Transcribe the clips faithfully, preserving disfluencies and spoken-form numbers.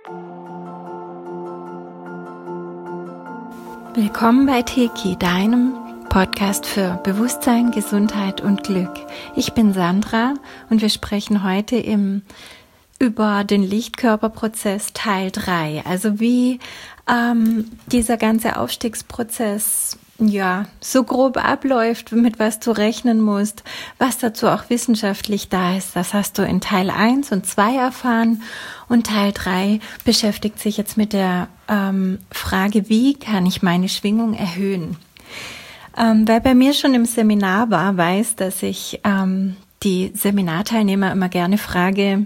Willkommen bei Teki, deinem Podcast für Bewusstsein, Gesundheit und Glück. Ich bin Sandra und wir sprechen heute im, über den Lichtkörperprozess Teil drei. Also wie ähm, dieser ganze Aufstiegsprozess ja so grob abläuft, mit was du rechnen musst, was dazu auch wissenschaftlich da ist. Das hast du in Teil eins und zwei erfahren. Und Teil drei beschäftigt sich jetzt mit der ähm, Frage, wie kann ich meine Schwingung erhöhen? Ähm, wer bei mir schon im Seminar war, weiß, dass ich ähm, die Seminarteilnehmer immer gerne frage,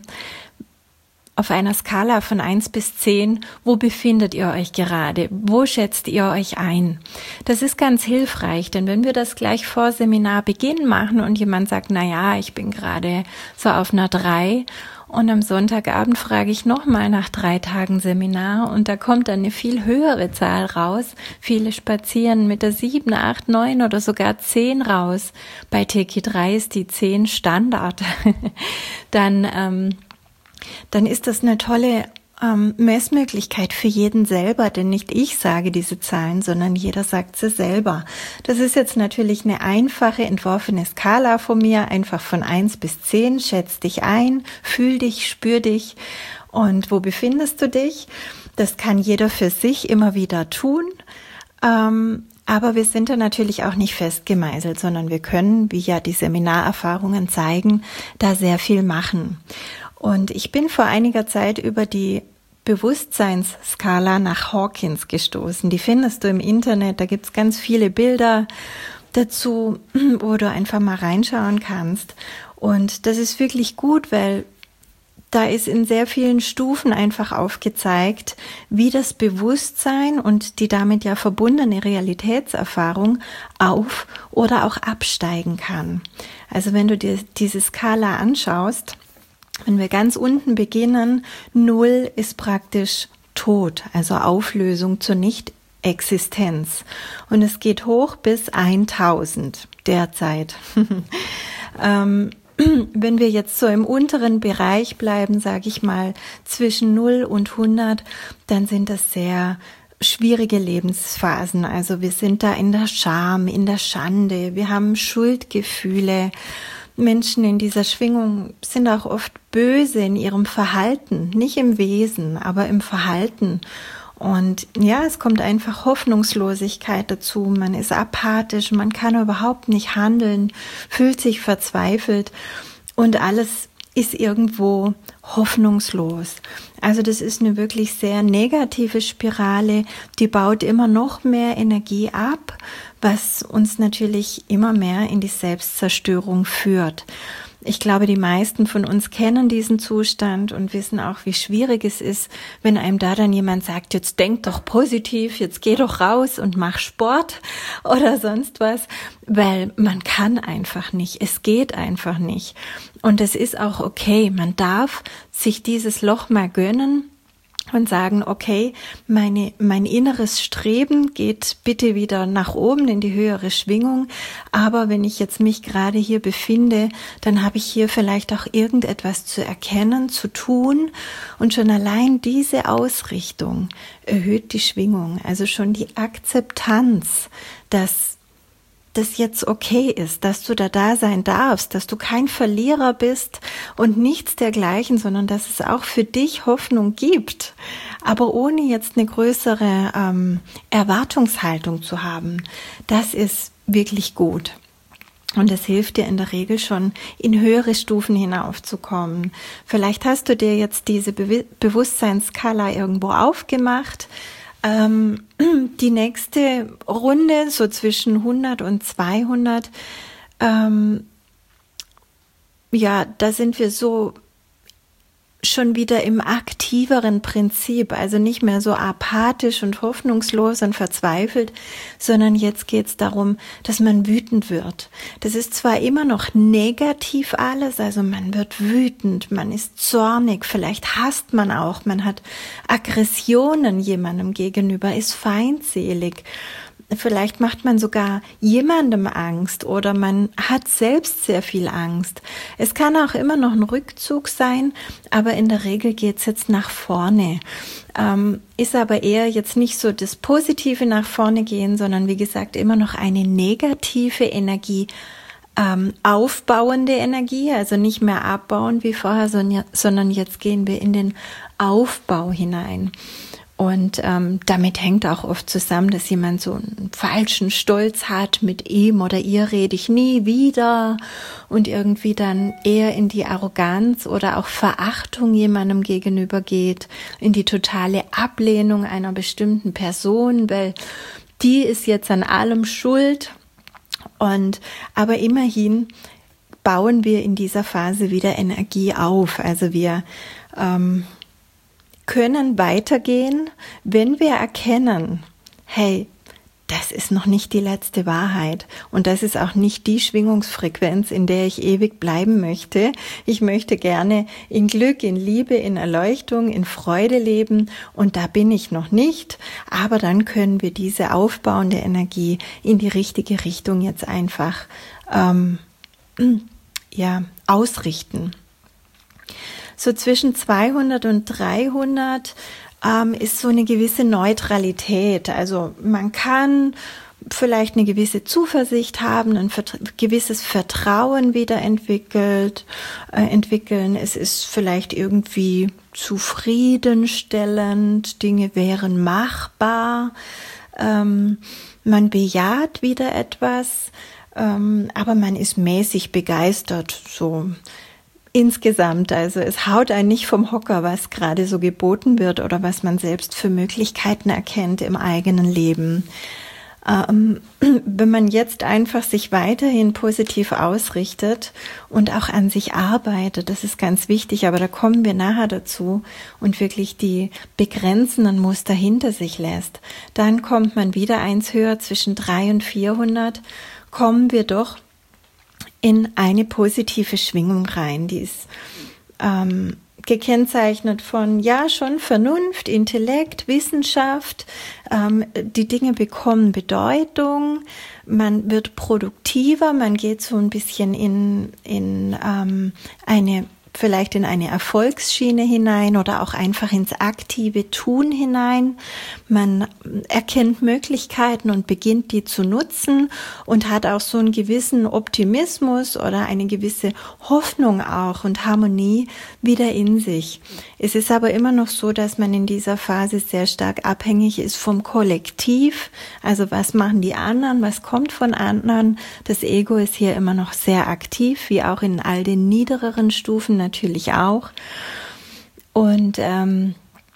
auf einer Skala von eins bis zehn, wo befindet ihr euch gerade? Wo schätzt ihr euch ein? Das ist ganz hilfreich, denn wenn wir das gleich vor Seminarbeginn machen und jemand sagt, na ja, ich bin gerade so auf einer drei und am Sonntagabend frage ich nochmal nach drei Tagen Seminar und da kommt dann eine viel höhere Zahl raus. Viele spazieren mit der sieben, acht, neun oder sogar zehn raus. Bei Teki drei ist die zehn Standard. Dann ähm, dann ist das eine tolle ähm, Messmöglichkeit für jeden selber, denn nicht ich sage diese Zahlen, sondern jeder sagt sie selber. Das ist jetzt natürlich eine einfache, entworfene Skala von mir, einfach von eins bis zehn, schätz dich ein, fühl dich, spür dich und wo befindest du dich? Das kann jeder für sich immer wieder tun, ähm, aber wir sind da natürlich auch nicht festgemeißelt, sondern wir können, wie ja die Seminarerfahrungen zeigen, da sehr viel machen. Und ich bin vor einiger Zeit über die Bewusstseinsskala nach Hawkins gestoßen. Die findest du im Internet, da gibt's ganz viele Bilder dazu, wo du einfach mal reinschauen kannst. Und das ist wirklich gut, weil da ist in sehr vielen Stufen einfach aufgezeigt, wie das Bewusstsein und die damit ja verbundene Realitätserfahrung auf- oder auch absteigen kann. Also wenn du dir diese Skala anschaust, wenn wir ganz unten beginnen, null ist praktisch Tod, also Auflösung zur Nicht-Existenz. Und es geht hoch bis tausend derzeit. ähm, wenn wir jetzt so im unteren Bereich bleiben, sage ich mal, zwischen null und hundert, dann sind das sehr schwierige Lebensphasen. Also wir sind da in der Scham, in der Schande, wir haben Schuldgefühle. Menschen in dieser Schwingung sind auch oft böse in ihrem Verhalten, nicht im Wesen, aber im Verhalten. Und ja, es kommt einfach Hoffnungslosigkeit dazu. Man ist apathisch, man kann überhaupt nicht handeln, fühlt sich verzweifelt und alles ist irgendwo hoffnungslos. Also das ist eine wirklich sehr negative Spirale, die baut immer noch mehr Energie ab, was uns natürlich immer mehr in die Selbstzerstörung führt. Ich glaube, die meisten von uns kennen diesen Zustand und wissen auch, wie schwierig es ist, wenn einem da dann jemand sagt, jetzt denk doch positiv, jetzt geh doch raus und mach Sport oder sonst was, weil man kann einfach nicht, es geht einfach nicht. Und es ist auch okay, man darf sich dieses Loch mal gönnen und sagen, okay, meine, mein inneres Streben geht bitte wieder nach oben in die höhere Schwingung, aber wenn ich jetzt mich gerade hier befinde, dann habe ich hier vielleicht auch irgendetwas zu erkennen, zu tun und schon allein diese Ausrichtung erhöht die Schwingung, also schon die Akzeptanz, dass das jetzt okay ist, dass du da da sein darfst, dass du kein Verlierer bist und nichts dergleichen, sondern dass es auch für dich Hoffnung gibt, aber ohne jetzt eine größere ähm, Erwartungshaltung zu haben. Das ist wirklich gut. Und es hilft dir in der Regel schon, in höhere Stufen hinaufzukommen. Vielleicht hast du dir jetzt diese Be- Bewusstseinsskala irgendwo aufgemacht. Ähm, die nächste Runde, so zwischen hundert und zweihundert, ähm, ja, da sind wir so schon wieder im aktiveren Prinzip, also nicht mehr so apathisch und hoffnungslos und verzweifelt, sondern jetzt geht es darum, dass man wütend wird. Das ist zwar immer noch negativ alles, also man wird wütend, man ist zornig, vielleicht hasst man auch, man hat Aggressionen jemandem gegenüber, ist feindselig. vielleicht macht man sogar jemandem Angst oder man hat selbst sehr viel Angst. Es kann auch immer noch ein Rückzug sein, aber in der Regel geht's jetzt nach vorne. Ähm, ist aber eher jetzt nicht so das Positive nach vorne gehen, sondern wie gesagt immer noch eine negative Energie, ähm, aufbauende Energie, also nicht mehr abbauen wie vorher, sondern jetzt gehen wir in den Aufbau hinein. Und ähm, damit hängt auch oft zusammen, dass jemand so einen falschen Stolz hat, mit ihm oder ihr rede ich nie wieder und irgendwie dann eher in die Arroganz oder auch Verachtung jemandem gegenüber geht, in die totale Ablehnung einer bestimmten Person, weil die ist jetzt an allem schuld. Und aber immerhin bauen wir in dieser Phase wieder Energie auf. Also wir ähm, können weitergehen, wenn wir erkennen, hey, das ist noch nicht die letzte Wahrheit und das ist auch nicht die Schwingungsfrequenz, in der ich ewig bleiben möchte. Ich möchte gerne in Glück, in Liebe, in Erleuchtung, in Freude leben und da bin ich noch nicht, aber dann können wir diese aufbauende Energie in die richtige Richtung jetzt einfach ähm, ja, ausrichten. So zwischen zweihundert und dreihundert ähm, ist so eine gewisse Neutralität. Also man kann vielleicht eine gewisse Zuversicht haben, ein vert- gewisses Vertrauen wieder entwickelt, äh, entwickeln. Es ist vielleicht irgendwie zufriedenstellend, Dinge wären machbar. Ähm, man bejaht wieder etwas, ähm, aber man ist mäßig begeistert, so insgesamt, also es haut einen nicht vom Hocker, was gerade so geboten wird oder was man selbst für Möglichkeiten erkennt im eigenen Leben. Ähm, wenn man jetzt einfach sich weiterhin positiv ausrichtet und auch an sich arbeitet, das ist ganz wichtig, aber da kommen wir nachher dazu und wirklich die begrenzenden Muster hinter sich lässt, dann kommt man wieder eins höher, zwischen dreihundert und vierhundert, kommen wir doch in eine positive Schwingung rein. Die ist ähm, gekennzeichnet von, ja, schon Vernunft, Intellekt, Wissenschaft. Ähm, die Dinge bekommen Bedeutung, man wird produktiver, man geht so ein bisschen in, in ähm, eine vielleicht in eine Erfolgsschiene hinein oder auch einfach ins aktive Tun hinein. Man erkennt Möglichkeiten und beginnt die zu nutzen und hat auch so einen gewissen Optimismus oder eine gewisse Hoffnung auch und Harmonie wieder in sich. Es ist aber immer noch so, dass man in dieser Phase sehr stark abhängig ist vom Kollektiv. Also was machen die anderen, was kommt von anderen? Das Ego ist hier immer noch sehr aktiv, wie auch in all den niedereren Stufen natürlich auch. Und ähm,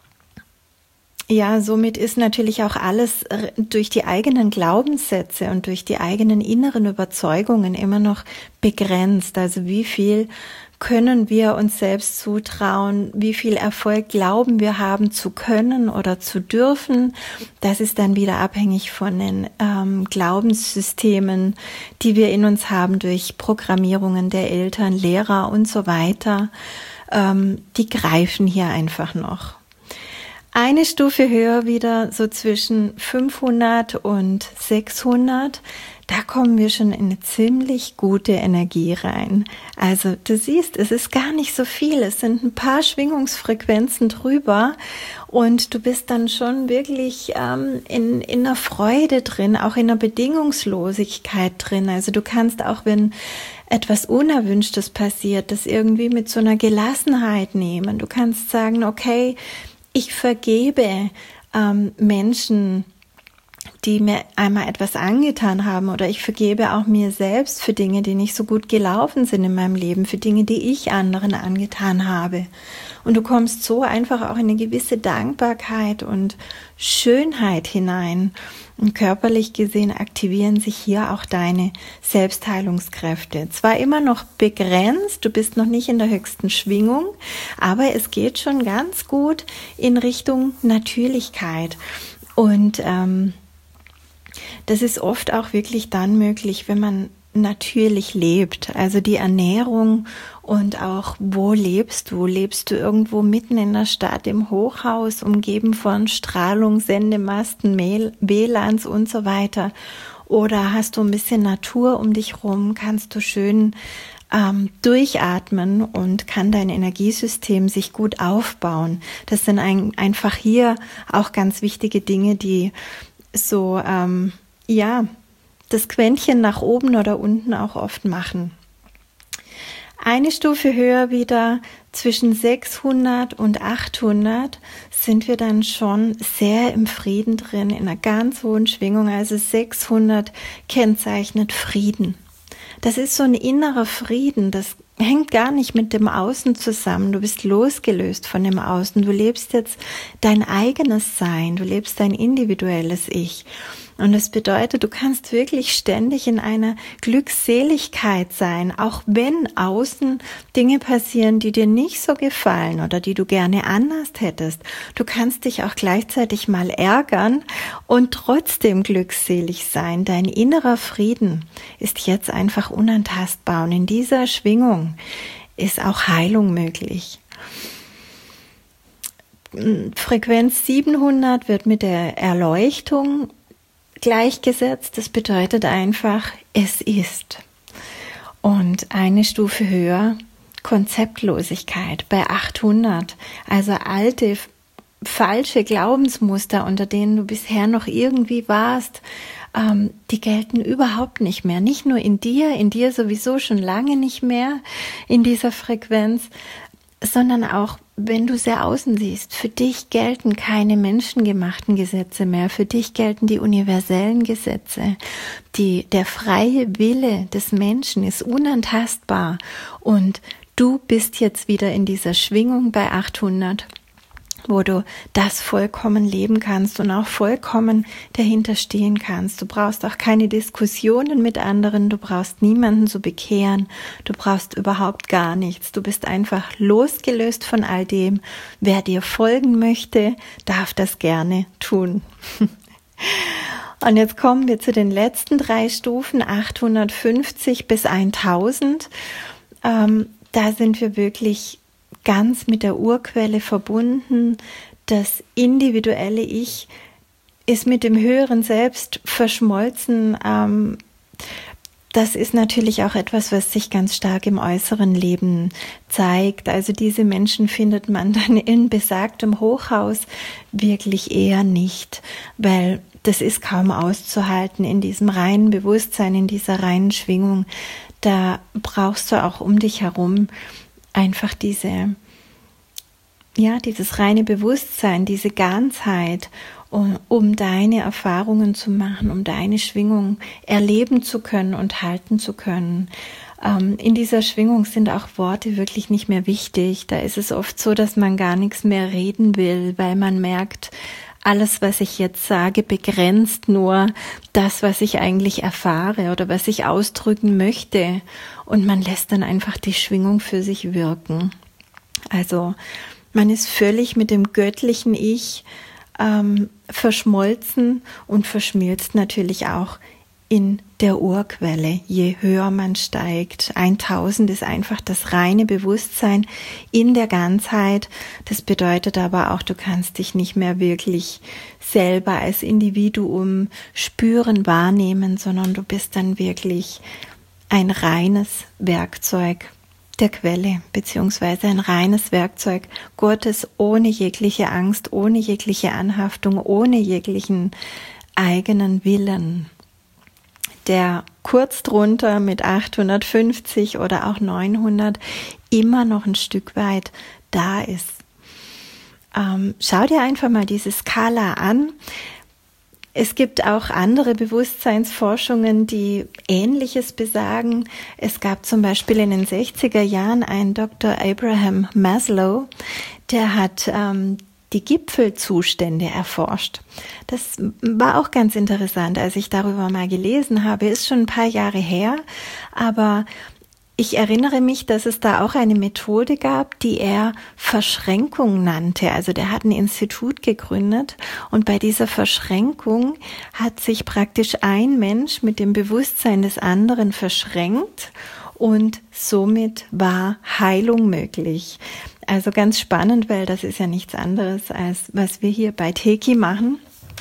ja, somit ist natürlich auch alles durch die eigenen Glaubenssätze und durch die eigenen inneren Überzeugungen immer noch begrenzt. Also wie viel können wir uns selbst zutrauen, wie viel Erfolg glauben wir haben zu können oder zu dürfen. Das ist dann wieder abhängig von den ähm, Glaubenssystemen, die wir in uns haben durch Programmierungen der Eltern, Lehrer und so weiter. Ähm, die greifen hier einfach noch. Eine Stufe höher wieder, so zwischen fünfhundert und sechshundert, da kommen wir schon in eine ziemlich gute Energie rein. Also du siehst, es ist gar nicht so viel, es sind ein paar Schwingungsfrequenzen drüber und du bist dann schon wirklich ähm, in, in einer Freude drin, auch in einer Bedingungslosigkeit drin. Also du kannst auch, wenn etwas Unerwünschtes passiert, das irgendwie mit so einer Gelassenheit nehmen. Du kannst sagen, okay, ich vergebe ähm, Menschen, die mir einmal etwas angetan haben, oder ich vergebe auch mir selbst für Dinge, die nicht so gut gelaufen sind in meinem Leben, für Dinge, die ich anderen angetan habe. Und du kommst so einfach auch in eine gewisse Dankbarkeit und Schönheit hinein. Und körperlich gesehen aktivieren sich hier auch deine Selbstheilungskräfte. Zwar immer noch begrenzt, du bist noch nicht in der höchsten Schwingung, aber es geht schon ganz gut in Richtung Natürlichkeit. Und ähm, das ist oft auch wirklich dann möglich, wenn man natürlich lebt. Also die Ernährung und auch, wo lebst du? Lebst du irgendwo mitten in der Stadt im Hochhaus, umgeben von Strahlung, Sendemasten, W L A Ns und so weiter? Oder hast du ein bisschen Natur um dich rum? Kannst du schön ähm, durchatmen und kann dein Energiesystem sich gut aufbauen? Das sind ein, einfach hier auch ganz wichtige Dinge, die so, ähm, ja, das Quäntchen nach oben oder unten auch oft machen. Eine Stufe höher wieder, zwischen sechshundert und achthundert, sind wir dann schon sehr im Frieden drin, in einer ganz hohen Schwingung. Also sechshundert kennzeichnet Frieden. Das ist so ein innerer Frieden, das hängt gar nicht mit dem Außen zusammen. Du bist losgelöst von dem Außen. Du lebst jetzt dein eigenes Sein, du lebst dein individuelles Ich. Und das bedeutet, du kannst wirklich ständig in einer Glückseligkeit sein, auch wenn außen Dinge passieren, die dir nicht so gefallen oder die du gerne anders hättest. Du kannst dich auch gleichzeitig mal ärgern und trotzdem glückselig sein. Dein innerer Frieden ist jetzt einfach unantastbar und in dieser Schwingung ist auch Heilung möglich. Frequenz siebenhundert wird mit der Erleuchtung gleichgesetzt. Das bedeutet einfach, es ist. Und eine Stufe höher, Konzeptlosigkeit bei achthundert. Also alte, falsche Glaubensmuster, unter denen du bisher noch irgendwie warst, ähm, die gelten überhaupt nicht mehr. Nicht nur in dir, in dir sowieso schon lange nicht mehr in dieser Frequenz, sondern auch, wenn du sehr außen siehst, für dich gelten keine menschengemachten Gesetze mehr, für dich gelten die universellen Gesetze. Die, der freie Wille des Menschen ist unantastbar und du bist jetzt wieder in dieser Schwingung bei achthundert, wo du das vollkommen leben kannst und auch vollkommen dahinter stehen kannst. Du brauchst auch keine Diskussionen mit anderen, du brauchst niemanden zu bekehren, du brauchst überhaupt gar nichts. Du bist einfach losgelöst von all dem. Wer dir folgen möchte, darf das gerne tun. Und jetzt kommen wir zu den letzten drei Stufen, achthundertfünfzig bis tausend. Ähm, da sind wir wirklich ganz mit der Urquelle verbunden. Das individuelle Ich ist mit dem höheren Selbst verschmolzen. Ähm, das ist natürlich auch etwas, was sich ganz stark im äußeren Leben zeigt. Also diese Menschen findet man dann in besagtem Hochhaus wirklich eher nicht, weil das ist kaum auszuhalten in diesem reinen Bewusstsein, in dieser reinen Schwingung. Da brauchst du auch um dich herum einfach diese, ja, dieses reine Bewusstsein, diese Ganzheit, um, um deine Erfahrungen zu machen, um deine Schwingung erleben zu können und halten zu können. Ähm, in dieser Schwingung sind auch Worte wirklich nicht mehr wichtig. Da ist es oft so, dass man gar nichts mehr reden will, weil man merkt, alles, was ich jetzt sage, begrenzt nur das, was ich eigentlich erfahre oder was ich ausdrücken möchte. Und man lässt dann einfach die Schwingung für sich wirken. Also man ist völlig mit dem göttlichen Ich ähm, verschmolzen und verschmilzt natürlich auch in der Urquelle, je höher man steigt. tausend ist einfach das reine Bewusstsein in der Ganzheit. Das bedeutet aber auch, du kannst dich nicht mehr wirklich selber als Individuum spüren, wahrnehmen, sondern du bist dann wirklich ein reines Werkzeug der Quelle, beziehungsweise ein reines Werkzeug Gottes, ohne jegliche Angst, ohne jegliche Anhaftung, ohne jeglichen eigenen Willen, der kurz drunter mit achthundertfünfzig oder auch neunhundert immer noch ein Stück weit da ist. Ähm, schau dir einfach mal diese Skala an. Es gibt auch andere Bewusstseinsforschungen, die Ähnliches besagen. Es gab zum Beispiel in den sechziger Jahren einen Doktor Abraham Maslow, der hat ähm, die Gipfelzustände erforscht. Das war auch ganz interessant, als ich darüber mal gelesen habe. Ist schon ein paar Jahre her, aber ich erinnere mich, dass es da auch eine Methode gab, die er Verschränkung nannte. Also der hat ein Institut gegründet und bei dieser Verschränkung hat sich praktisch ein Mensch mit dem Bewusstsein des anderen verschränkt und somit war Heilung möglich. Also ganz spannend, weil das ist ja nichts anderes, als was wir hier bei Teki machen.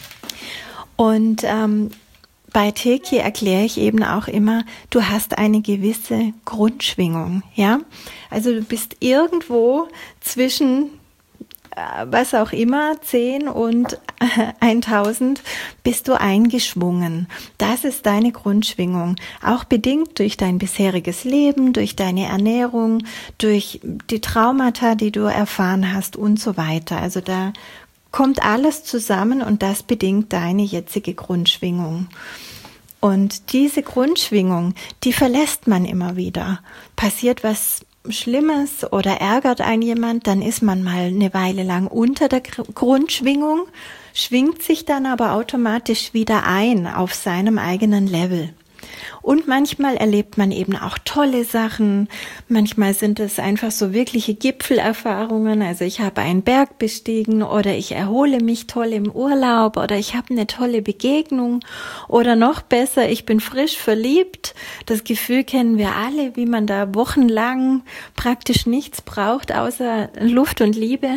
Und ähm, bei Teki erkläre ich eben auch immer, du hast eine gewisse Grundschwingung, ja. Also du bist irgendwo zwischen, äh, was auch immer, zehn und äh, tausend bist du eingeschwungen. Das ist deine Grundschwingung, auch bedingt durch dein bisheriges Leben, durch deine Ernährung, durch die Traumata, die du erfahren hast und so weiter. Also da kommt alles zusammen und das bedingt deine jetzige Grundschwingung. Und diese Grundschwingung, die verlässt man immer wieder. Passiert was Schlimmes oder ärgert einen jemand, dann ist man mal eine Weile lang unter der Grundschwingung, schwingt sich dann aber automatisch wieder ein auf seinem eigenen Level. Und manchmal erlebt man eben auch tolle Sachen. Manchmal sind es einfach so wirkliche Gipfelerfahrungen. Also ich habe einen Berg bestiegen oder ich erhole mich toll im Urlaub oder ich habe eine tolle Begegnung oder noch besser, ich bin frisch verliebt. Das Gefühl kennen wir alle, wie man da wochenlang praktisch nichts braucht außer Luft und Liebe.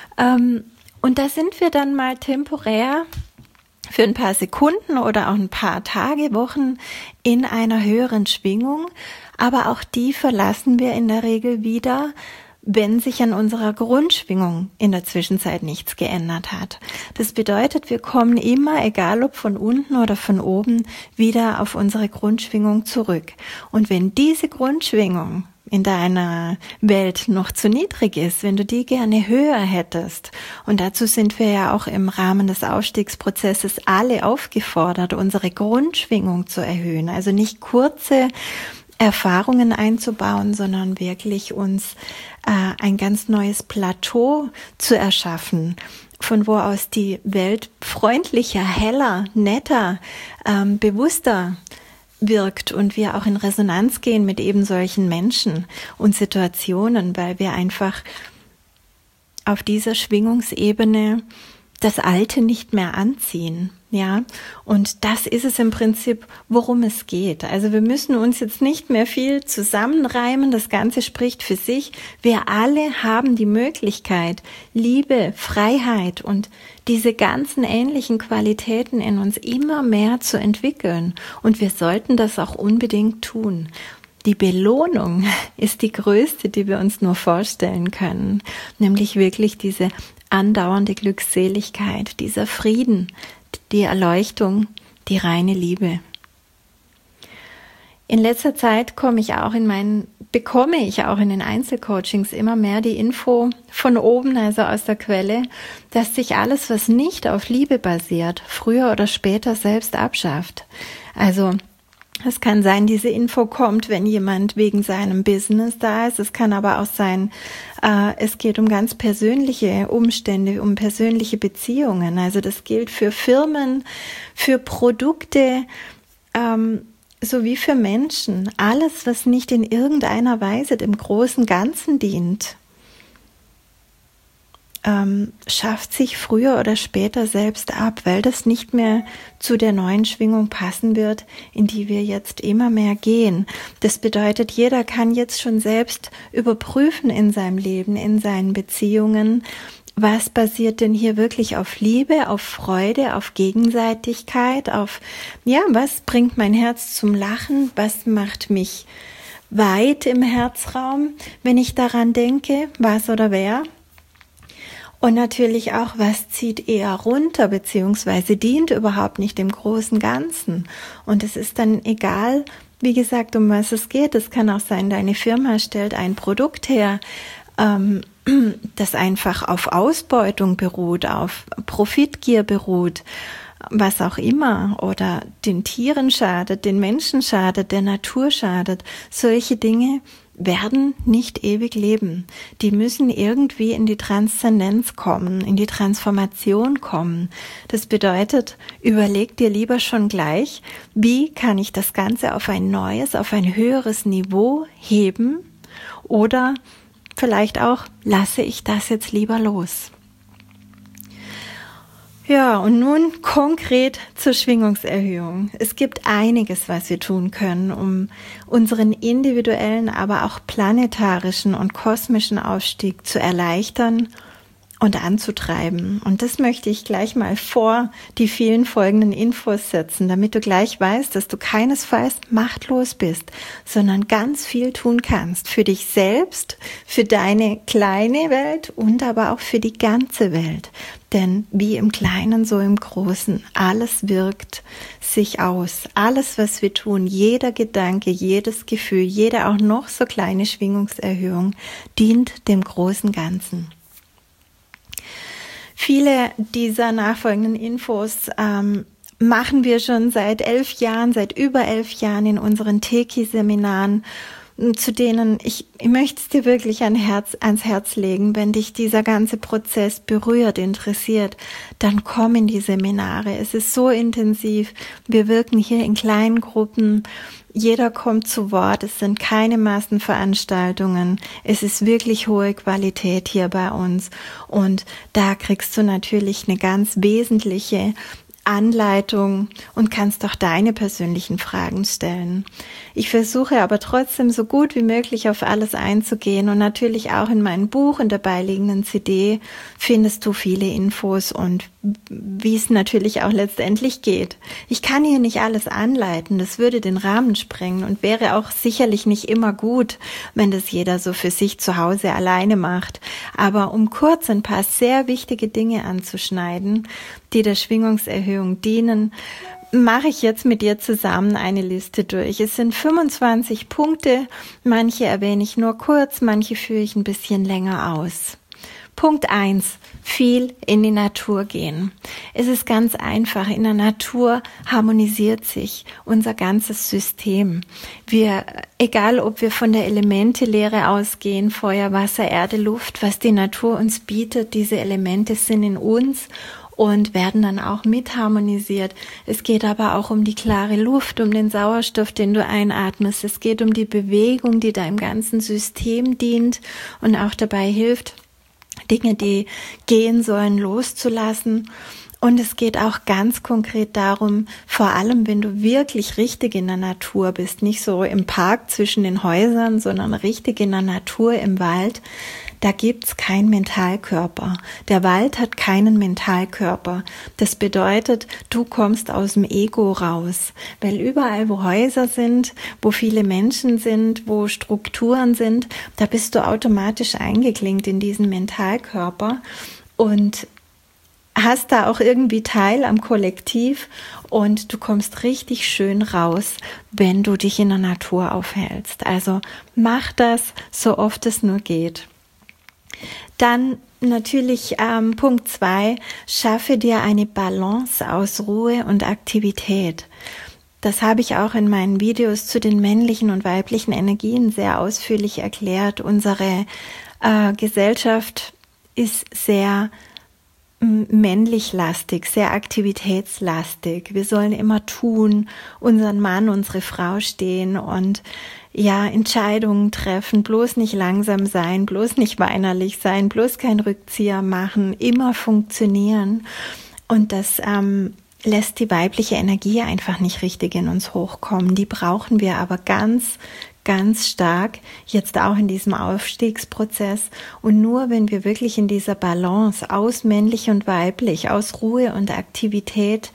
Und da sind wir dann mal temporär für ein paar Sekunden oder auch ein paar Tage, Wochen in einer höheren Schwingung, aber auch die verlassen wir in der Regel wieder, wenn sich an unserer Grundschwingung in der Zwischenzeit nichts geändert hat. Das bedeutet, wir kommen immer, egal ob von unten oder von oben, wieder auf unsere Grundschwingung zurück. Und wenn diese Grundschwingung in deiner Welt noch zu niedrig ist, wenn du die gerne höher hättest. Und dazu sind wir ja auch im Rahmen des Aufstiegsprozesses alle aufgefordert, unsere Grundschwingung zu erhöhen. Also nicht kurze Erfahrungen einzubauen, sondern wirklich uns äh, ein ganz neues Plateau zu erschaffen, von wo aus die Welt freundlicher, heller, netter, ähm, bewusster wirkt und wir auch in Resonanz gehen mit eben solchen Menschen und Situationen, weil wir einfach auf dieser Schwingungsebene das Alte nicht mehr anziehen, ja, und das ist es im Prinzip, worum es geht. Also wir müssen uns jetzt nicht mehr viel zusammenreimen, das Ganze spricht für sich. Wir alle haben die Möglichkeit, Liebe, Freiheit und diese ganzen ähnlichen Qualitäten in uns immer mehr zu entwickeln und wir sollten das auch unbedingt tun. Die Belohnung ist die größte, die wir uns nur vorstellen können, nämlich wirklich diese andauernde Glückseligkeit, dieser Frieden, die Erleuchtung, die reine Liebe. In letzter Zeit komme ich auch in meinen, bekomme ich auch in den Einzelcoachings immer mehr die Info von oben, also aus der Quelle, dass sich alles, was nicht auf Liebe basiert, früher oder später selbst abschafft. Also es kann sein, diese Info kommt, wenn jemand wegen seinem Business da ist. Es kann aber auch sein, äh, es geht um ganz persönliche Umstände, um persönliche Beziehungen. Also das gilt für Firmen, für Produkte, ähm, sowie für Menschen. Alles, was nicht in irgendeiner Weise dem großen Ganzen dient, ähm, schafft sich früher oder später selbst ab, weil das nicht mehr zu der neuen Schwingung passen wird, in die wir jetzt immer mehr gehen. Das bedeutet, jeder kann jetzt schon selbst überprüfen in seinem Leben, in seinen Beziehungen, was basiert denn hier wirklich auf Liebe, auf Freude, auf Gegenseitigkeit, auf, ja, was bringt mein Herz zum Lachen, was macht mich weit im Herzraum, wenn ich daran denke, was oder wer. Und natürlich auch, was zieht eher runter, beziehungsweise dient überhaupt nicht dem großen Ganzen. Und es ist dann egal, wie gesagt, um was es geht. Es kann auch sein, deine Firma stellt ein Produkt her, ähm, das einfach auf Ausbeutung beruht, auf Profitgier beruht, was auch immer, oder den Tieren schadet, den Menschen schadet, der Natur schadet. Solche Dinge werden nicht ewig leben. Die müssen irgendwie in die Transzendenz kommen, in die Transformation kommen. Das bedeutet, überleg dir lieber schon gleich, wie kann ich das Ganze auf ein neues, auf ein höheres Niveau heben, oder vielleicht auch, lasse ich das jetzt lieber los. Ja, und nun konkret zur Schwingungserhöhung. Es gibt einiges, was wir tun können, um unseren individuellen, aber auch planetarischen und kosmischen Aufstieg zu erleichtern und anzutreiben. Und das möchte ich gleich mal vor die vielen folgenden Infos setzen, damit du gleich weißt, dass du keinesfalls machtlos bist, sondern ganz viel tun kannst für dich selbst, für deine kleine Welt und aber auch für die ganze Welt. Denn wie im Kleinen, so im Großen, alles wirkt sich aus. Alles, was wir tun, jeder Gedanke, jedes Gefühl, jede auch noch so kleine Schwingungserhöhung dient dem großen Ganzen. Viele dieser nachfolgenden Infos ähm, machen wir schon seit elf Jahren, seit über elf Jahren in unseren Teki-Seminaren, zu denen ich, ich möchte es dir wirklich an Herz, ans Herz legen. Wenn dich dieser ganze Prozess berührt, interessiert, dann komm in die Seminare. Es ist so intensiv. Wir wirken hier in kleinen Gruppen. Jeder kommt zu Wort. Es sind keine Massenveranstaltungen. Es ist wirklich hohe Qualität hier bei uns. Und da kriegst du natürlich eine ganz wesentliche Anleitung und kannst auch deine persönlichen Fragen stellen. Ich versuche aber trotzdem so gut wie möglich auf alles einzugehen, und natürlich auch in meinem Buch, in der beiliegenden C D, findest du viele Infos und wie es natürlich auch letztendlich geht. Ich kann hier nicht alles anleiten, das würde den Rahmen sprengen und wäre auch sicherlich nicht immer gut, wenn das jeder so für sich zu Hause alleine macht. Aber um kurz ein paar sehr wichtige Dinge anzuschneiden, die der Schwingungserhöhung dienen, mache ich jetzt mit dir zusammen eine Liste durch. Es sind fünfundzwanzig Punkte, manche erwähne ich nur kurz, manche führe ich ein bisschen länger aus. Punkt eins, viel in die Natur gehen. Es ist ganz einfach, in der Natur harmonisiert sich unser ganzes System. Wir, egal ob wir von der Elementelehre ausgehen, Feuer, Wasser, Erde, Luft, was die Natur uns bietet, diese Elemente sind in uns und werden dann auch mit harmonisiert. Es geht aber auch um die klare Luft, um den Sauerstoff, den du einatmest. Es geht um die Bewegung, die deinem ganzen System dient und auch dabei hilft, Dinge, die gehen sollen, loszulassen. Und es geht auch ganz konkret darum, vor allem wenn du wirklich richtig in der Natur bist, nicht so im Park zwischen den Häusern, sondern richtig in der Natur im Wald, da gibt's keinen Mentalkörper. Der Wald hat keinen Mentalkörper. Das bedeutet, du kommst aus dem Ego raus, weil überall, wo Häuser sind, wo viele Menschen sind, wo Strukturen sind, da bist du automatisch eingeklinkt in diesen Mentalkörper und hast da auch irgendwie Teil am Kollektiv, und du kommst richtig schön raus, wenn du dich in der Natur aufhältst. Also mach das, so oft es nur geht. Dann natürlich ähm, Punkt zwei, schaffe dir eine Balance aus Ruhe und Aktivität. Das habe ich auch in meinen Videos zu den männlichen und weiblichen Energien sehr ausführlich erklärt. Unsere äh, Gesellschaft ist sehr männlich-lastig, sehr aktivitätslastig. Wir sollen immer tun, unseren Mann, unsere Frau stehen und ja, Entscheidungen treffen, bloß nicht langsam sein, bloß nicht weinerlich sein, bloß kein Rückzieher machen, immer funktionieren. Und das ähm, lässt die weibliche Energie einfach nicht richtig in uns hochkommen. Die brauchen wir aber ganz, ganz stark, jetzt auch in diesem Aufstiegsprozess. Und nur wenn wir wirklich in dieser Balance aus männlich und weiblich, aus Ruhe und Aktivität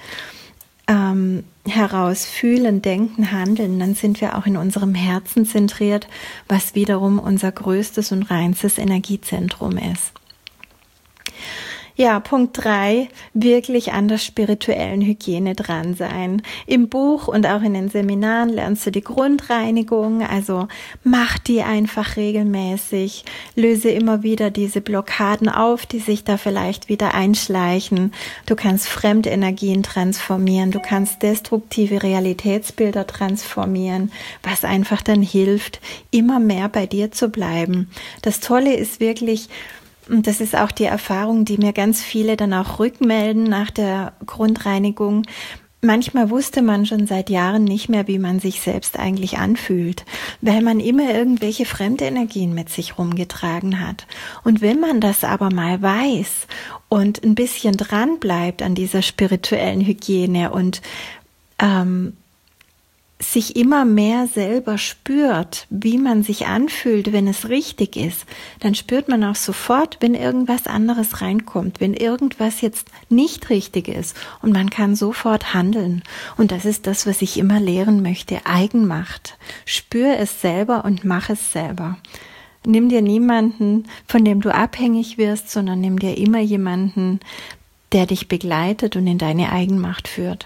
ähm, heraus fühlen, denken, handeln, dann sind wir auch in unserem Herzen zentriert, was wiederum unser größtes und reinstes Energiezentrum ist. Ja, Punkt drei, wirklich an der spirituellen Hygiene dran sein. Im Buch und auch in den Seminaren lernst du die Grundreinigung, also mach die einfach regelmäßig, löse immer wieder diese Blockaden auf, die sich da vielleicht wieder einschleichen. Du kannst Fremdenergien transformieren, du kannst destruktive Realitätsbilder transformieren, was einfach dann hilft, immer mehr bei dir zu bleiben. Das Tolle ist wirklich, und das ist auch die Erfahrung, die mir ganz viele dann auch rückmelden nach der Grundreinigung. Manchmal wusste man schon seit Jahren nicht mehr, wie man sich selbst eigentlich anfühlt, weil man immer irgendwelche fremde Energien mit sich rumgetragen hat. Und wenn man das aber mal weiß und ein bisschen dran bleibt an dieser spirituellen Hygiene und ähm, sich immer mehr selber spürt, wie man sich anfühlt, wenn es richtig ist, dann spürt man auch sofort, wenn irgendwas anderes reinkommt, wenn irgendwas jetzt nicht richtig ist, und man kann sofort handeln. Und das ist das, was ich immer lehren möchte, Eigenmacht. Spür es selber und mach es selber. Nimm dir niemanden, von dem du abhängig wirst, sondern nimm dir immer jemanden, der dich begleitet und in deine Eigenmacht führt.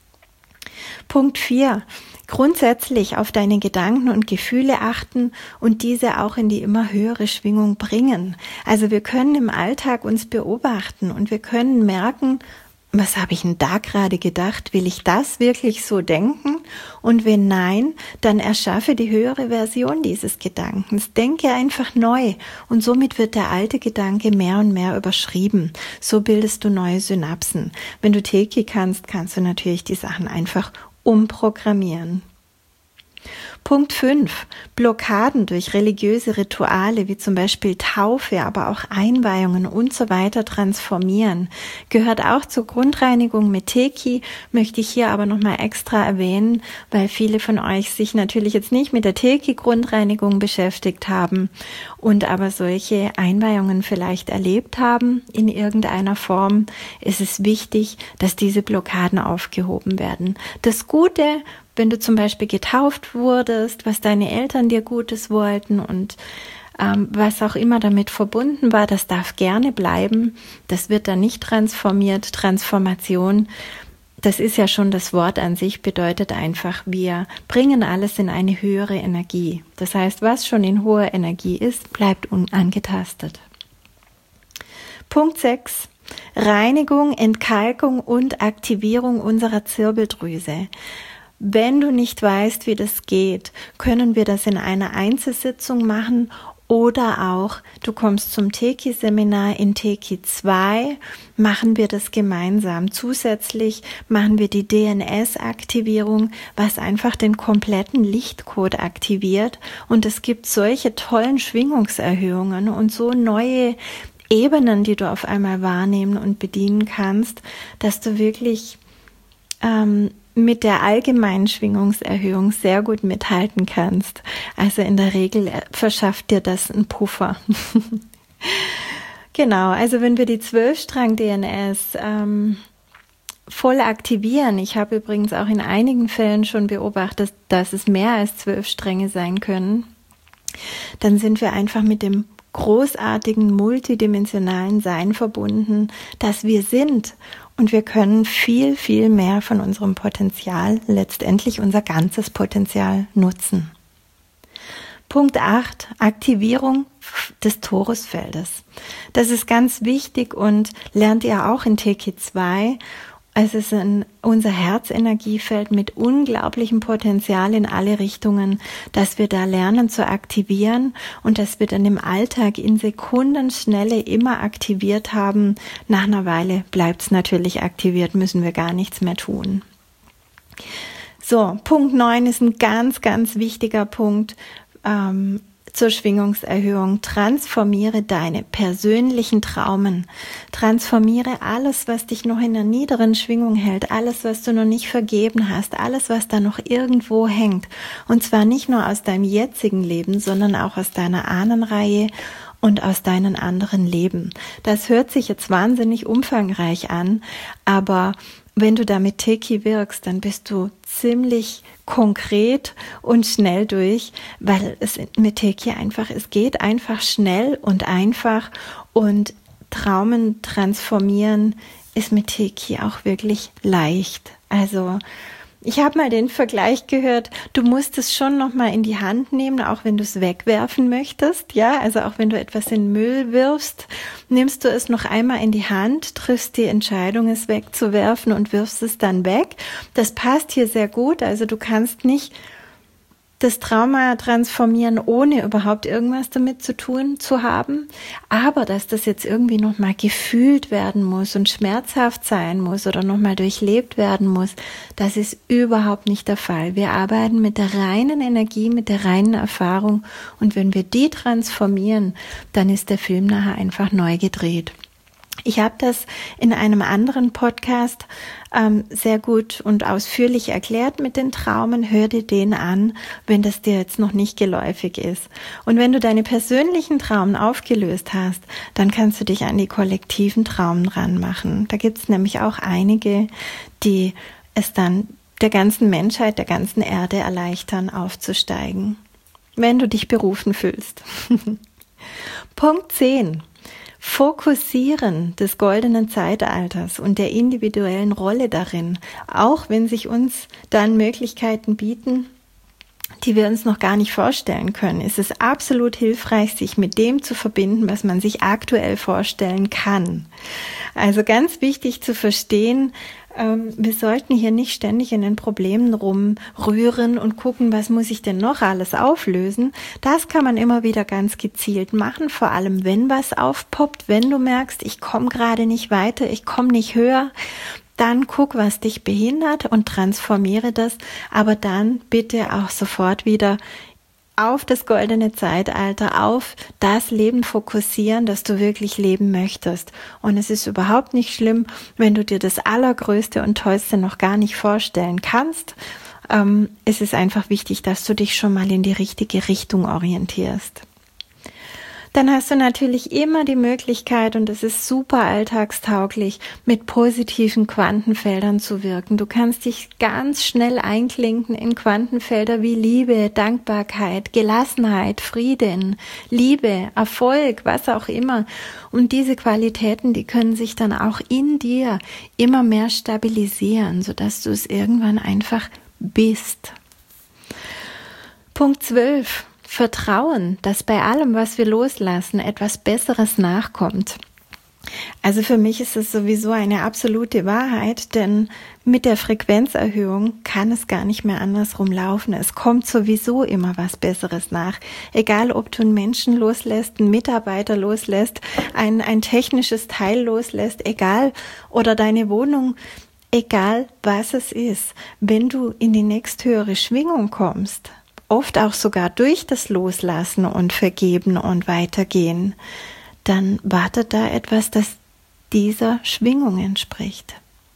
Punkt vier. Grundsätzlich auf deine Gedanken und Gefühle achten und diese auch in die immer höhere Schwingung bringen. Also wir können im Alltag uns beobachten und wir können merken, was habe ich denn da gerade gedacht? Will ich das wirklich so denken? Und wenn nein, dann erschaffe die höhere Version dieses Gedankens. Denke einfach neu und somit wird der alte Gedanke mehr und mehr überschrieben. So bildest du neue Synapsen. Wenn du Reiki kannst, kannst du natürlich die Sachen einfach umprogrammieren. Punkt fünf. Blockaden durch religiöse Rituale wie zum Beispiel Taufe, aber auch Einweihungen und so weiter transformieren. Gehört auch zur Grundreinigung mit Reiki, möchte ich hier aber nochmal extra erwähnen, weil viele von euch sich natürlich jetzt nicht mit der Reiki-Grundreinigung beschäftigt haben und aber solche Einweihungen vielleicht erlebt haben in irgendeiner Form. Es ist wichtig, dass diese Blockaden aufgehoben werden. Das Gute, wenn du zum Beispiel getauft wurdest, was deine Eltern dir Gutes wollten und ähm, was auch immer damit verbunden war, das darf gerne bleiben. Das wird dann nicht transformiert. Transformation, das ist ja schon das Wort an sich, bedeutet einfach, wir bringen alles in eine höhere Energie. Das heißt, was schon in hoher Energie ist, bleibt unangetastet. Punkt sechs. Reinigung, Entkalkung und Aktivierung unserer Zirbeldrüse. Wenn du nicht weißt, wie das geht, können wir das in einer Einzelsitzung machen oder auch, du kommst zum Reiki-Seminar in Reiki zwei, machen wir das gemeinsam. Zusätzlich machen wir die D N S-Aktivierung, was einfach den kompletten Lichtcode aktiviert, und es gibt solche tollen Schwingungserhöhungen und so neue Ebenen, die du auf einmal wahrnehmen und bedienen kannst, dass du wirklich ähm, mit der allgemeinen Schwingungserhöhung sehr gut mithalten kannst. Also in der Regel verschafft dir das einen Puffer. Genau, also wenn wir die zwölf-Strang-D N S ähm, voll aktivieren, ich habe übrigens auch in einigen Fällen schon beobachtet, dass es mehr als zwölf Stränge sein können, dann sind wir einfach mit dem großartigen, multidimensionalen Sein verbunden, das wir sind. Und wir können viel, viel mehr von unserem Potenzial, letztendlich unser ganzes Potenzial, nutzen. Punkt acht. Aktivierung des Torusfeldes. Das ist ganz wichtig und lernt ihr auch in Reiki zwei. Es ist ein, unser Herzenergiefeld mit unglaublichem Potenzial in alle Richtungen, dass wir da lernen zu aktivieren und dass wir dann im Alltag in Sekundenschnelle immer aktiviert haben. Nach einer Weile bleibt es natürlich aktiviert, müssen wir gar nichts mehr tun. So, Punkt neun ist ein ganz, ganz wichtiger Punkt ähm, zur Schwingungserhöhung. Transformiere deine persönlichen Traumen. Transformiere alles, was dich noch in der niederen Schwingung hält, alles, was du noch nicht vergeben hast, alles, was da noch irgendwo hängt. Und zwar nicht nur aus deinem jetzigen Leben, sondern auch aus deiner Ahnenreihe und aus deinen anderen Leben. Das hört sich jetzt wahnsinnig umfangreich an, aber wenn du da mit Reiki wirkst, dann bist du ziemlich konkret und schnell durch, weil es mit Reiki einfach, es geht einfach schnell und einfach, und Traumen transformieren ist mit Teki auch wirklich leicht. Also ich habe mal den Vergleich gehört, du musst es schon nochmal in die Hand nehmen, auch wenn du es wegwerfen möchtest. Ja, also auch wenn du etwas in den Müll wirfst, nimmst du es noch einmal in die Hand, triffst die Entscheidung, es wegzuwerfen und wirfst es dann weg. Das passt hier sehr gut. Also du kannst nicht das Trauma transformieren, ohne überhaupt irgendwas damit zu tun zu haben. Aber dass das jetzt irgendwie nochmal gefühlt werden muss und schmerzhaft sein muss oder nochmal durchlebt werden muss, das ist überhaupt nicht der Fall. Wir arbeiten mit der reinen Energie, mit der reinen Erfahrung. Und wenn wir die transformieren, dann ist der Film nachher einfach neu gedreht. Ich habe das in einem anderen Podcast ähm, sehr gut und ausführlich erklärt mit den Traumen. Hör dir den an, wenn das dir jetzt noch nicht geläufig ist. Und wenn du deine persönlichen Traumen aufgelöst hast, dann kannst du dich an die kollektiven Traumen ranmachen. Da gibt es nämlich auch einige, die es dann der ganzen Menschheit, der ganzen Erde erleichtern, aufzusteigen, wenn du dich berufen fühlst. Punkt zehn. Fokussieren des goldenen Zeitalters und der individuellen Rolle darin, auch wenn sich uns dann Möglichkeiten bieten, die wir uns noch gar nicht vorstellen können, ist es absolut hilfreich, sich mit dem zu verbinden, was man sich aktuell vorstellen kann. Also ganz wichtig zu verstehen, wir sollten hier nicht ständig in den Problemen rumrühren und gucken, was muss ich denn noch alles auflösen. Das kann man immer wieder ganz gezielt machen, vor allem wenn was aufpoppt, wenn du merkst, ich komme gerade nicht weiter, ich komme nicht höher, dann guck, was dich behindert und transformiere das, aber dann bitte auch sofort wieder auf das goldene Zeitalter, auf das Leben fokussieren, das du wirklich leben möchtest. Und es ist überhaupt nicht schlimm, wenn du dir das Allergrößte und Tollste noch gar nicht vorstellen kannst. Ähm, es ist einfach wichtig, dass du dich schon mal in die richtige Richtung orientierst. Dann hast du natürlich immer die Möglichkeit, und das ist super alltagstauglich, mit positiven Quantenfeldern zu wirken. Du kannst dich ganz schnell einklinken in Quantenfelder wie Liebe, Dankbarkeit, Gelassenheit, Frieden, Liebe, Erfolg, was auch immer. Und diese Qualitäten, die können sich dann auch in dir immer mehr stabilisieren, sodass du es irgendwann einfach bist. Punkt zwölf. Vertrauen, dass bei allem, was wir loslassen, etwas Besseres nachkommt. Also für mich ist es sowieso eine absolute Wahrheit, denn mit der Frequenzerhöhung kann es gar nicht mehr andersrum laufen. Es kommt sowieso immer was Besseres nach. Egal, ob du einen Menschen loslässt, einen Mitarbeiter loslässt, ein, ein technisches Teil loslässt, egal, oder deine Wohnung, egal was es ist, wenn du in die nächsthöhere Schwingung kommst, oft auch sogar durch das Loslassen und Vergeben und Weitergehen, dann wartet da etwas, das dieser Schwingung entspricht.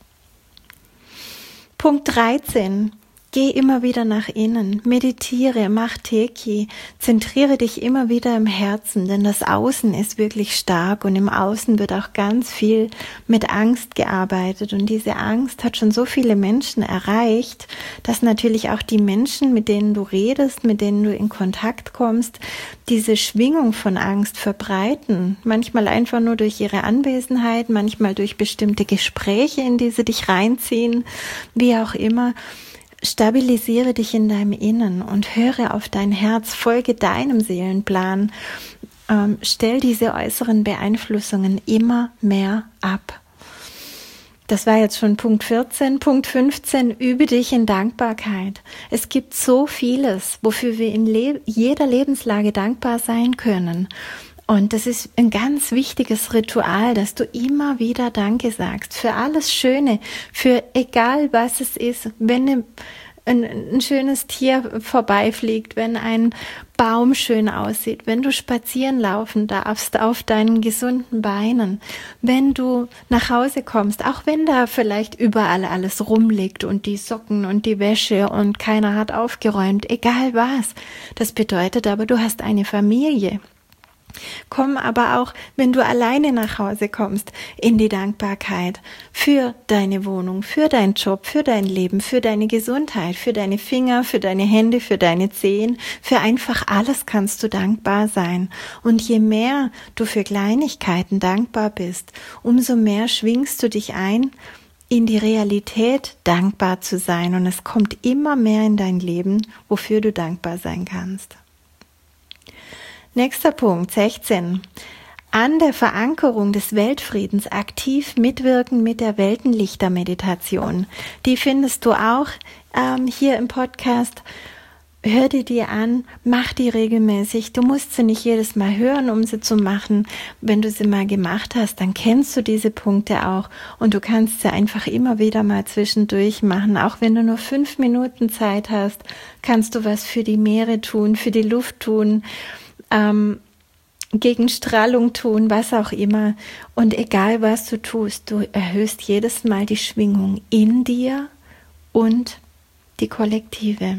Punkt dreizehn. Geh immer wieder nach innen, meditiere, mach Teki, zentriere dich immer wieder im Herzen, denn das Außen ist wirklich stark und im Außen wird auch ganz viel mit Angst gearbeitet und diese Angst hat schon so viele Menschen erreicht, dass natürlich auch die Menschen, mit denen du redest, mit denen du in Kontakt kommst, diese Schwingung von Angst verbreiten, manchmal einfach nur durch ihre Anwesenheit, manchmal durch bestimmte Gespräche, in die sie dich reinziehen, wie auch immer. Stabilisiere dich in deinem Innen und höre auf dein Herz, folge deinem Seelenplan, ähm, stell diese äußeren Beeinflussungen immer mehr ab. Das war jetzt schon Punkt vierzehn. Punkt fünfzehn, übe dich in Dankbarkeit. Es gibt so vieles, wofür wir in le- jeder Lebenslage dankbar sein können. Und das ist ein ganz wichtiges Ritual, dass du immer wieder Danke sagst für alles Schöne, für egal was es ist, wenn ein, ein, ein schönes Tier vorbeifliegt, wenn ein Baum schön aussieht, wenn du spazieren laufen darfst auf deinen gesunden Beinen, wenn du nach Hause kommst, auch wenn da vielleicht überall alles rumliegt und die Socken und die Wäsche und keiner hat aufgeräumt, egal was. Das bedeutet aber, du hast eine Familie. Komm aber auch, wenn du alleine nach Hause kommst, in die Dankbarkeit für deine Wohnung, für deinen Job, für dein Leben, für deine Gesundheit, für deine Finger, für deine Hände, für deine Zehen, für einfach alles kannst du dankbar sein. Und je mehr du für Kleinigkeiten dankbar bist, umso mehr schwingst du dich ein, in die Realität dankbar zu sein. Und es kommt immer mehr in dein Leben, wofür du dankbar sein kannst. Nächster Punkt, sechzehn. An der Verankerung des Weltfriedens aktiv mitwirken mit der Weltenlichter-Meditation. Die findest du auch ähm, hier im Podcast. Hör dir die an, mach die regelmäßig. Du musst sie nicht jedes Mal hören, um sie zu machen. Wenn du sie mal gemacht hast, dann kennst du diese Punkte auch und du kannst sie einfach immer wieder mal zwischendurch machen. Auch wenn du nur fünf Minuten Zeit hast, kannst du was für die Meere tun, für die Luft tun, ähm, gegen Strahlung tun, was auch immer. Und egal, was du tust, du erhöhst jedes Mal die Schwingung in dir und die Kollektive.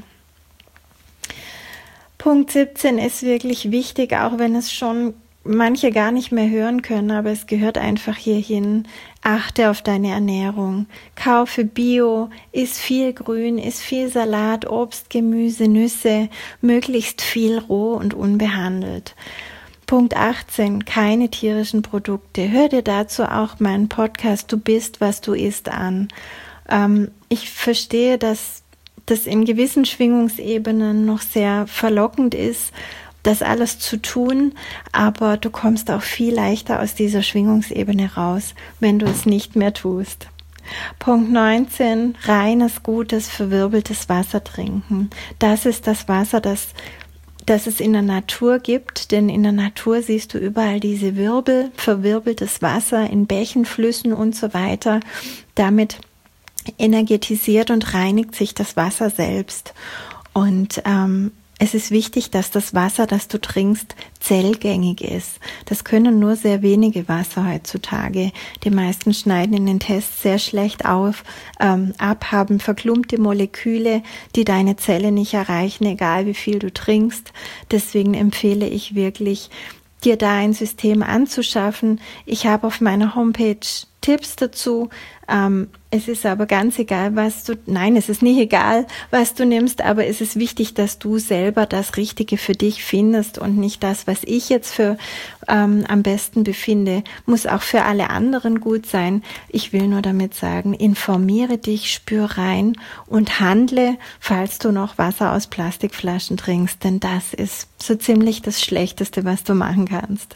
Punkt siebzehn ist wirklich wichtig, auch wenn es schon manche gar nicht mehr hören können, aber es gehört einfach hierhin. Achte auf deine Ernährung. Kaufe Bio, iss viel Grün, iss viel Salat, Obst, Gemüse, Nüsse, möglichst viel roh und unbehandelt. Punkt achtzehn, keine tierischen Produkte. Hör dir dazu auch meinen Podcast Du bist, was du isst an. Ähm, ich verstehe, dass das in gewissen Schwingungsebenen noch sehr verlockend ist, das alles zu tun, aber du kommst auch viel leichter aus dieser Schwingungsebene raus, wenn du es nicht mehr tust. Punkt neunzehn, reines, gutes, verwirbeltes Wasser trinken. Das ist das Wasser, das, das es in der Natur gibt, denn in der Natur siehst du überall diese Wirbel, verwirbeltes Wasser in Bächen, Flüssen und so weiter. Damit energetisiert und reinigt sich das Wasser selbst. Und ähm, es ist wichtig, dass das Wasser, das du trinkst, zellgängig ist. Das können nur sehr wenige Wasser heutzutage. Die meisten schneiden in den Tests sehr schlecht auf, ähm, ab, haben verklumpte Moleküle, die deine Zelle nicht erreichen, egal wie viel du trinkst. Deswegen empfehle ich wirklich, dir da ein System anzuschaffen. Ich habe auf meiner Homepage Tipps dazu. Ähm, es ist aber ganz egal, was du, nein, es ist nicht egal, was du nimmst, aber es ist wichtig, dass du selber das Richtige für dich findest und nicht das, was ich jetzt für ähm, am besten befinde, muss auch für alle anderen gut sein. Ich will nur damit sagen, informiere dich, spür rein und handle, falls du noch Wasser aus Plastikflaschen trinkst, denn das ist so ziemlich das Schlechteste, was du machen kannst.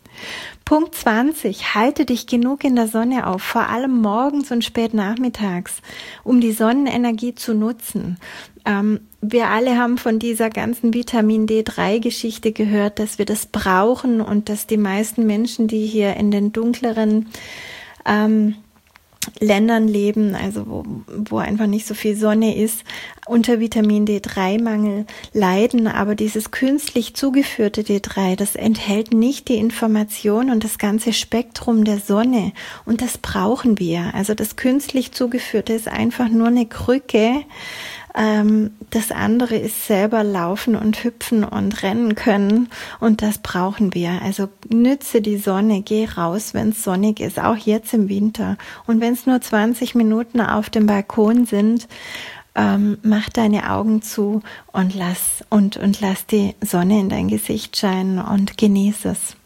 Punkt zwanzig. Halte dich genug in der Sonne auf, vor allem morgens und spät nachmittags, um die Sonnenenergie zu nutzen. Ähm, wir alle haben von dieser ganzen Vitamin D drei Geschichte gehört, dass wir das brauchen und dass die meisten Menschen, die hier in den dunkleren ähm, Ländern leben, also wo, wo einfach nicht so viel Sonne ist, unter Vitamin D drei Mangel leiden, aber dieses künstlich zugeführte D drei, das enthält nicht die Information und das ganze Spektrum der Sonne und das brauchen wir. Also das künstlich zugeführte ist einfach nur eine Krücke. Das andere ist selber laufen und hüpfen und rennen können und das brauchen wir. Also nütze die Sonne, geh raus, wenn es sonnig ist, auch jetzt im Winter. Und wenn es nur zwanzig Minuten auf dem Balkon sind, ähm, mach deine Augen zu und lass, und, und lass die Sonne in dein Gesicht scheinen und genieße es.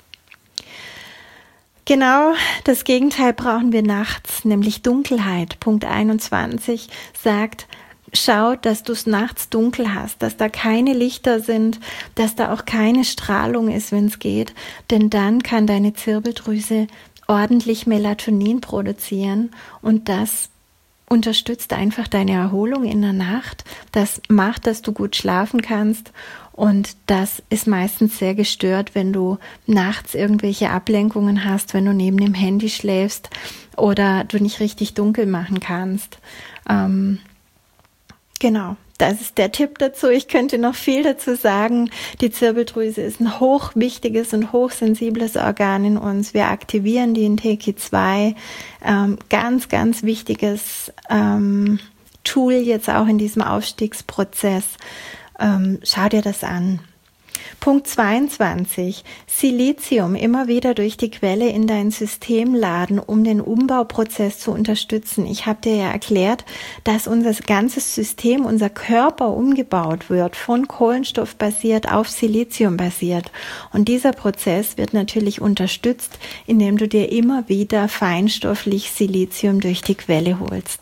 Genau das Gegenteil brauchen wir nachts, nämlich Dunkelheit. Punkt einundzwanzig sagt, schau, dass du es nachts dunkel hast, dass da keine Lichter sind, dass da auch keine Strahlung ist, wenn es geht, denn dann kann deine Zirbeldrüse ordentlich Melatonin produzieren und das unterstützt einfach deine Erholung in der Nacht. Das macht, dass du gut schlafen kannst und das ist meistens sehr gestört, wenn du nachts irgendwelche Ablenkungen hast, wenn du neben dem Handy schläfst oder du nicht richtig dunkel machen kannst. Ähm, Genau, das ist der Tipp dazu. Ich könnte noch viel dazu sagen. Die Zirbeldrüse ist ein hochwichtiges und hochsensibles Organ in uns. Wir aktivieren die in T Q zwei. Ähm, ganz, ganz wichtiges ähm, Tool jetzt auch in diesem Aufstiegsprozess. Ähm, schau dir das an. Punkt zweiundzwanzig. Silizium immer wieder durch die Quelle in dein System laden, um den Umbauprozess zu unterstützen. Ich habe dir ja erklärt, dass unser ganzes System, unser Körper umgebaut wird, von Kohlenstoff basiert auf Silizium basiert. Und dieser Prozess wird natürlich unterstützt, indem du dir immer wieder feinstofflich Silizium durch die Quelle holst.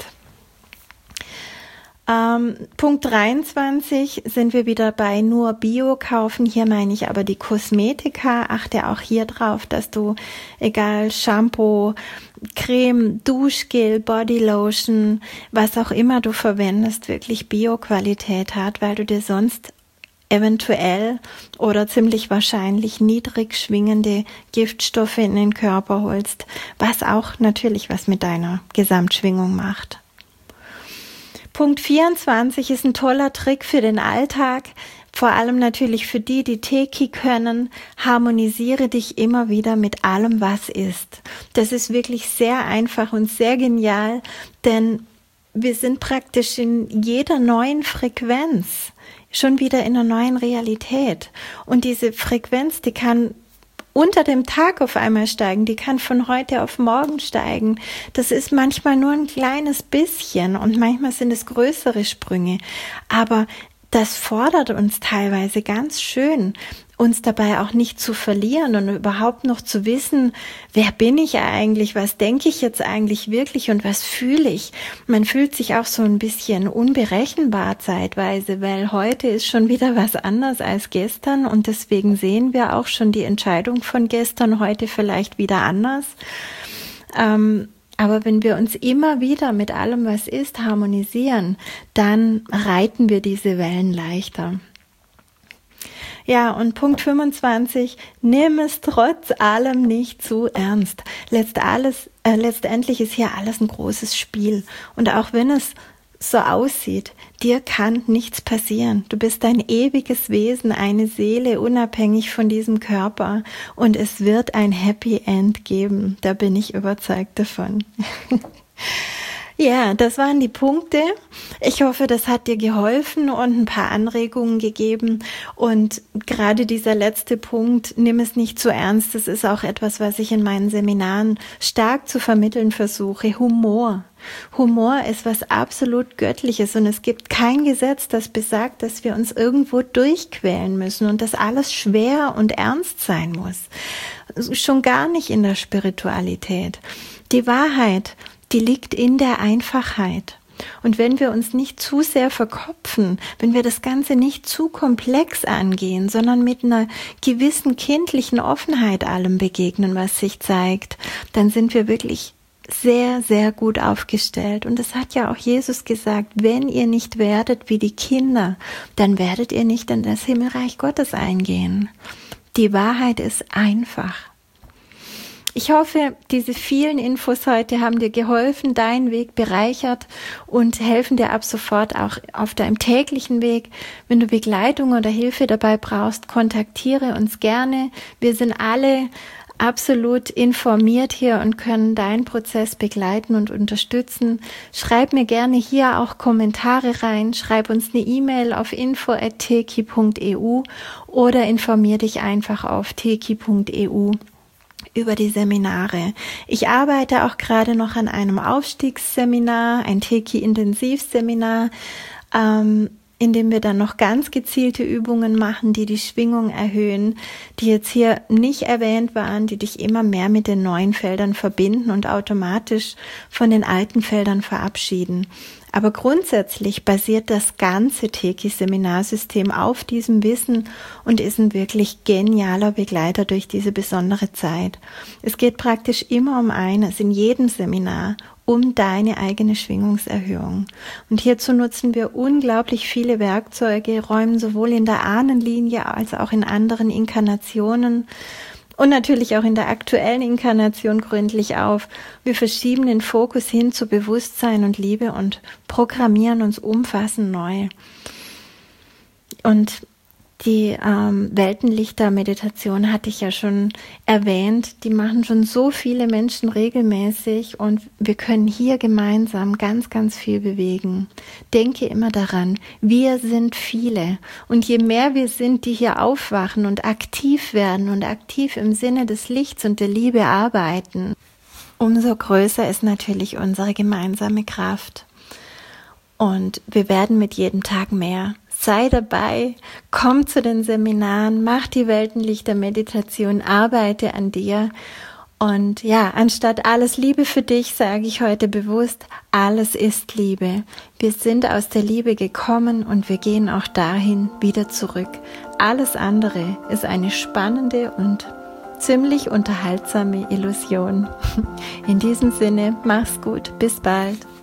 Ähm, Punkt dreiundzwanzig sind wir wieder bei nur Bio kaufen. Hier meine ich aber die Kosmetika. Achte auch hier drauf, dass du, egal Shampoo, Creme, Duschgel, Bodylotion, was auch immer du verwendest, wirklich Bio-Qualität hat, weil du dir sonst eventuell oder ziemlich wahrscheinlich niedrig schwingende Giftstoffe in den Körper holst, was auch natürlich was mit deiner Gesamtschwingung macht. Punkt vierundzwanzig ist ein toller Trick für den Alltag, vor allem natürlich für die, die Teki können. Harmonisiere dich immer wieder mit allem, was ist. Das ist wirklich sehr einfach und sehr genial, denn wir sind praktisch in jeder neuen Frequenz, schon wieder in einer neuen Realität. Und diese Frequenz, die kann unter dem Tag auf einmal steigen, die kann von heute auf morgen steigen. Das ist manchmal nur ein kleines bisschen und manchmal sind es größere Sprünge. Aber das fordert uns teilweise ganz schön, uns dabei auch nicht zu verlieren und überhaupt noch zu wissen, wer bin ich eigentlich, was denke ich jetzt eigentlich wirklich und was fühle ich. Man fühlt sich auch so ein bisschen unberechenbar zeitweise, weil heute ist schon wieder was anders als gestern und deswegen sehen wir auch schon die Entscheidung von gestern heute vielleicht wieder anders. Ähm, Aber wenn wir uns immer wieder mit allem, was ist, harmonisieren, dann reiten wir diese Wellen leichter. Ja, und Punkt fünfundzwanzig, nimm es trotz allem nicht zu ernst. Letzt alles, äh, letztendlich ist hier alles ein großes Spiel. Und auch wenn es so aussieht, dir kann nichts passieren. Du bist ein ewiges Wesen, eine Seele, unabhängig von diesem Körper. Und es wird ein Happy End geben. Da bin ich überzeugt davon. Ja, das waren die Punkte. Ich hoffe, das hat dir geholfen und ein paar Anregungen gegeben. Und gerade dieser letzte Punkt, nimm es nicht zu ernst. Das ist auch etwas, was ich in meinen Seminaren stark zu vermitteln versuche. Humor. Humor ist was absolut Göttliches und es gibt kein Gesetz, das besagt, dass wir uns irgendwo durchquälen müssen und dass alles schwer und ernst sein muss. Schon gar nicht in der Spiritualität. Die Wahrheit, die liegt in der Einfachheit. Und wenn wir uns nicht zu sehr verkopfen, wenn wir das Ganze nicht zu komplex angehen, sondern mit einer gewissen kindlichen Offenheit allem begegnen, was sich zeigt, dann sind wir wirklich sehr, sehr gut aufgestellt. Und das hat ja auch Jesus gesagt, wenn ihr nicht werdet wie die Kinder, dann werdet ihr nicht in das Himmelreich Gottes eingehen. Die Wahrheit ist einfach. Ich hoffe, diese vielen Infos heute haben dir geholfen, deinen Weg bereichert und helfen dir ab sofort auch auf deinem täglichen Weg. Wenn du Begleitung oder Hilfe dabei brauchst, kontaktiere uns gerne. Wir sind alle absolut informiert hier und können deinen Prozess begleiten und unterstützen. Schreib mir gerne hier auch Kommentare rein, schreib uns eine E-Mail auf info at teki punkt e u oder informier dich einfach auf teki punkt e u über die Seminare. Ich arbeite auch gerade noch an einem Aufstiegsseminar, ein Teki-Intensivseminar, ähm, in dem wir dann noch ganz gezielte Übungen machen, die die Schwingung erhöhen, die jetzt hier nicht erwähnt waren, die dich immer mehr mit den neuen Feldern verbinden und automatisch von den alten Feldern verabschieden. Aber grundsätzlich basiert das ganze Teki-Seminarsystem auf diesem Wissen und ist ein wirklich genialer Begleiter durch diese besondere Zeit. Es geht praktisch immer um eines, in jedem Seminar, um deine eigene Schwingungserhöhung. Und hierzu nutzen wir unglaublich viele Werkzeuge, räumen sowohl in der Ahnenlinie als auch in anderen Inkarnationen und natürlich auch in der aktuellen Inkarnation gründlich auf. Wir verschieben den Fokus hin zu Bewusstsein und Liebe und programmieren uns umfassend neu. Und Die ähm, Weltenlichter-Meditation hatte ich ja schon erwähnt. Die machen schon so viele Menschen regelmäßig und wir können hier gemeinsam ganz, ganz viel bewegen. Denke immer daran, wir sind viele und je mehr wir sind, die hier aufwachen und aktiv werden und aktiv im Sinne des Lichts und der Liebe arbeiten, umso größer ist natürlich unsere gemeinsame Kraft. Und wir werden mit jedem Tag mehr. Sei dabei, komm zu den Seminaren, mach die Weltenlichter-Meditation, arbeite an dir. Und ja, anstatt alles Liebe für dich, sage ich heute bewusst, alles ist Liebe. Wir sind aus der Liebe gekommen und wir gehen auch dahin wieder zurück. Alles andere ist eine spannende und ziemlich unterhaltsame Illusion. In diesem Sinne, mach's gut, bis bald.